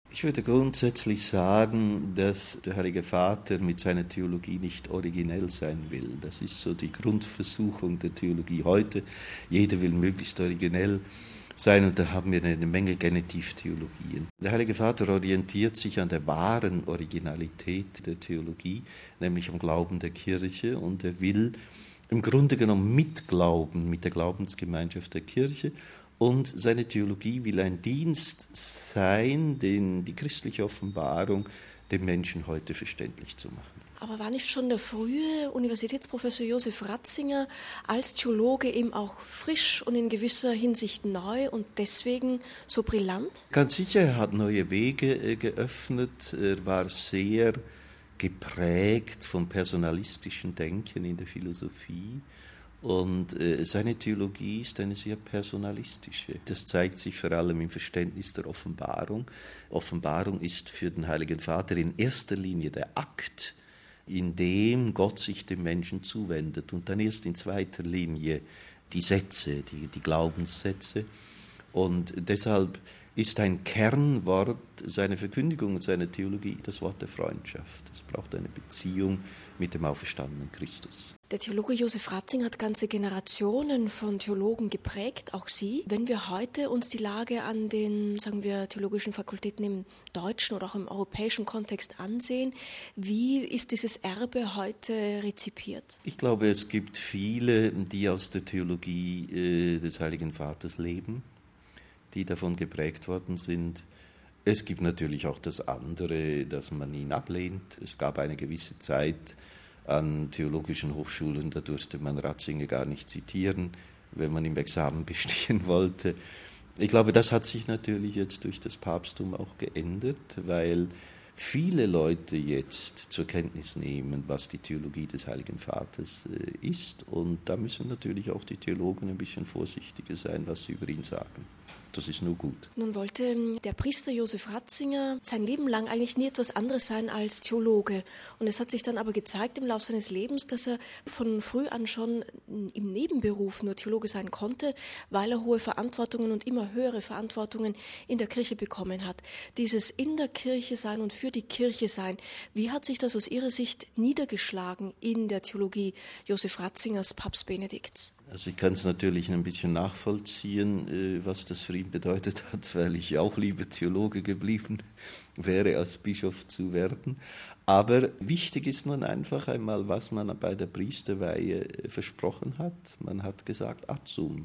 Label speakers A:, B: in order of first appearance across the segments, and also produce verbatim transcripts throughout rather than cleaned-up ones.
A: Ich würde grundsätzlich sagen, dass der Heilige Vater mit seiner Theologie nicht originell sein will. Das ist so die Grundversuchung der Theologie heute. Jeder will möglichst originell sein und da haben wir eine Menge Genitivtheologien. Der Heilige Vater orientiert sich an der wahren Originalität der Theologie, nämlich am Glauben der Kirche, und er will im Grunde genommen mitglauben mit der Glaubensgemeinschaft der Kirche. Und seine Theologie will ein Dienst sein, den die christliche Offenbarung den Menschen heute verständlich zu machen.
B: Aber war nicht schon der frühe Universitätsprofessor Josef Ratzinger als Theologe eben auch frisch und in gewisser Hinsicht neu und deswegen so brillant?
A: Ganz sicher, er hat neue Wege geöffnet. Er war sehr geprägt vom personalistischen Denken in der Philosophie. Und äh, seine Theologie ist eine sehr personalistische. Das zeigt sich vor allem im Verständnis der Offenbarung. Offenbarung ist für den Heiligen Vater in erster Linie der Akt, in dem Gott sich dem Menschen zuwendet, und dann erst in zweiter Linie die Sätze, die, die Glaubenssätze. Und deshalb ist ein Kernwort seiner Verkündigung und seiner Theologie das Wort der Freundschaft. Es braucht eine Beziehung mit dem auferstandenen Christus.
B: Der Theologe Josef Ratzinger hat ganze Generationen von Theologen geprägt, auch Sie. Wenn wir heute uns die Lage an den, sagen wir, theologischen Fakultäten im deutschen oder auch im europäischen Kontext ansehen, wie ist dieses Erbe heute rezipiert?
A: Ich glaube, es gibt viele, die aus der Theologie äh, des Heiligen Vaters leben, die davon geprägt worden sind. Es gibt natürlich auch das andere, dass man ihn ablehnt. Es gab eine gewisse Zeit an theologischen Hochschulen, da durfte man Ratzinger gar nicht zitieren, wenn man im Examen bestehen wollte. Ich glaube, das hat sich natürlich jetzt durch das Papsttum auch geändert, weil viele Leute jetzt zur Kenntnis nehmen, was die Theologie des Heiligen Vaters ist. Und da müssen natürlich auch die Theologen ein bisschen vorsichtiger sein, was sie über ihn sagen. Das ist nur gut.
B: Nun wollte der Priester Josef Ratzinger sein Leben lang eigentlich nie etwas anderes sein als Theologe. Und es hat sich dann aber gezeigt im Laufe seines Lebens, dass er von früh an schon im Nebenberuf nur Theologe sein konnte, weil er hohe Verantwortungen und immer höhere Verantwortungen in der Kirche bekommen hat. Dieses in der Kirche sein und für die Kirche sein, wie hat sich das aus Ihrer Sicht niedergeschlagen in der Theologie Josef Ratzingers, Papst Benedikts?
A: Also ich kann es natürlich ein bisschen nachvollziehen, was das für ihn bedeutet hat, weil ich auch lieber Theologe geblieben wäre, als Bischof zu werden. Aber wichtig ist nun einfach einmal, was man bei der Priesterweihe versprochen hat. Man hat gesagt, ad sum.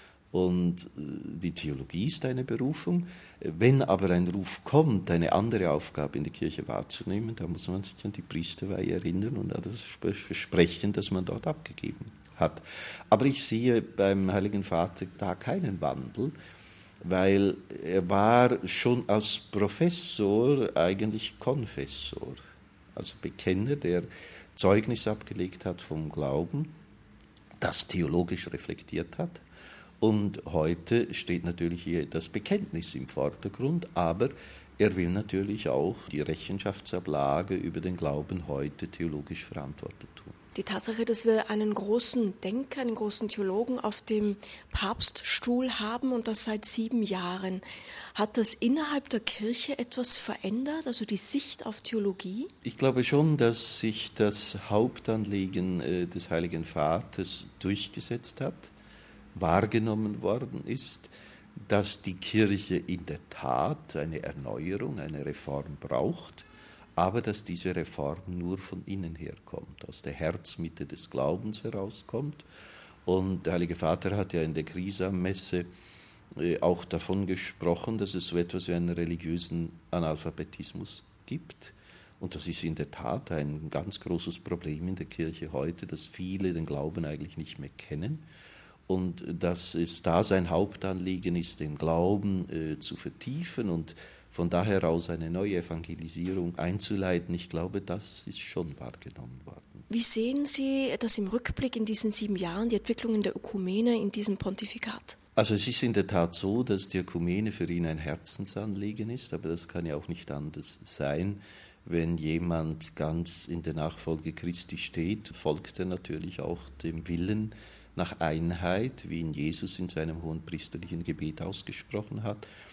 A: Und die Theologie ist eine Berufung. Wenn aber ein Ruf kommt, eine andere Aufgabe in der Kirche wahrzunehmen, dann muss man sich an die Priesterweihe erinnern und an das Versprechen, das man dort abgegeben hat. Aber ich sehe beim Heiligen Vater da keinen Wandel, weil er war schon als Professor eigentlich Konfessor, also Bekenner, der Zeugnis abgelegt hat vom Glauben, das theologisch reflektiert hat. Und heute steht natürlich hier das Bekenntnis im Vordergrund, aber er will natürlich auch die Rechenschaftsablage über den Glauben heute theologisch verantwortet tun.
B: Die Tatsache, dass wir einen großen Denker, einen großen Theologen auf dem Papststuhl haben und das seit sieben Jahren, hat das innerhalb der Kirche etwas verändert, also die Sicht auf Theologie?
A: Ich glaube schon, dass sich das Hauptanliegen äh, des Heiligen Vaters durchgesetzt hat, wahrgenommen worden ist, dass die Kirche in der Tat eine Erneuerung, eine Reform braucht, aber dass diese Reform nur von innen herkommt, aus der Herzmitte des Glaubens herauskommt. Und der Heilige Vater hat ja in der Krisam-Messe auch davon gesprochen, dass es so etwas wie einen religiösen Analphabetismus gibt. Und das ist in der Tat ein ganz großes Problem in der Kirche heute, dass viele den Glauben eigentlich nicht mehr kennen. Und dass es da sein Hauptanliegen ist, den Glauben äh, zu vertiefen und von daher aus eine neue Evangelisierung einzuleiten. Ich glaube, das ist schon wahrgenommen worden.
B: Wie sehen Sie das im Rückblick in diesen sieben Jahren, die Entwicklungen der Ökumene in diesem Pontifikat?
A: Also es ist in der Tat so, dass die Ökumene für ihn ein Herzensanliegen ist, aber das kann ja auch nicht anders sein. Wenn jemand ganz in der Nachfolge Christi steht, folgt er natürlich auch dem Willen nach Einheit, wie ihn Jesus in seinem hohenpriesterlichen Gebet ausgesprochen hat.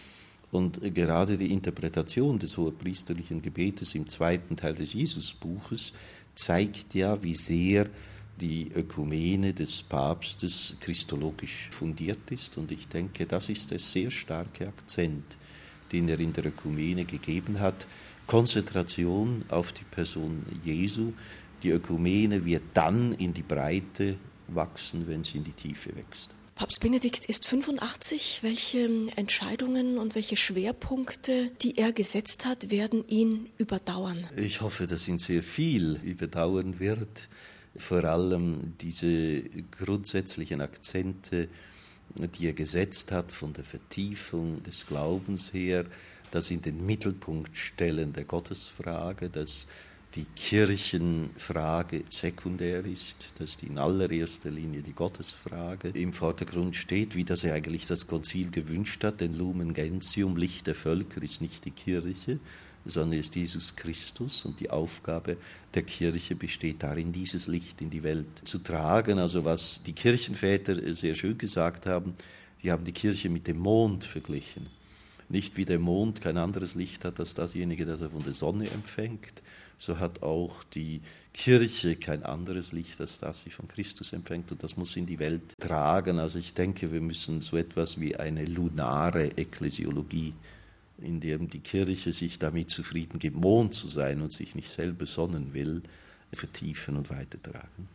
A: Und gerade die Interpretation des hohepriesterlichen Gebetes im zweiten Teil des Jesusbuches zeigt ja, wie sehr die Ökumene des Papstes christologisch fundiert ist. Und ich denke, das ist der sehr starke Akzent, den er in der Ökumene gegeben hat. Konzentration auf die Person Jesu. Die Ökumene wird dann in die Breite wachsen, wenn sie in die Tiefe wächst.
B: Papst Benedikt ist fünfundachtzig. Welche Entscheidungen und welche Schwerpunkte, die er gesetzt hat, werden ihn überdauern?
A: Ich hoffe, dass ihn sehr viel überdauern wird. Vor allem diese grundsätzlichen Akzente, die er gesetzt hat, von der Vertiefung des Glaubens her, das in den Mittelpunkt stellen der Gottesfrage, dass die Kirchenfrage sekundär ist, dass die in allererster Linie die Gottesfrage im Vordergrund steht, wie das eigentlich das Konzil gewünscht hat, denn Lumen Gentium, Licht der Völker, ist nicht die Kirche, sondern ist Jesus Christus, und die Aufgabe der Kirche besteht darin, dieses Licht in die Welt zu tragen. Also was die Kirchenväter sehr schön gesagt haben, die haben die Kirche mit dem Mond verglichen. Nicht wie der Mond kein anderes Licht hat als dasjenige, das er von der Sonne empfängt, so hat auch die Kirche kein anderes Licht als das sie von Christus empfängt, und das muss in die Welt tragen. Also ich denke, wir müssen so etwas wie eine lunare Ekklesiologie, in der die Kirche sich damit zufrieden gibt, Mond zu sein und sich nicht selber sonnen will, vertiefen und weitertragen.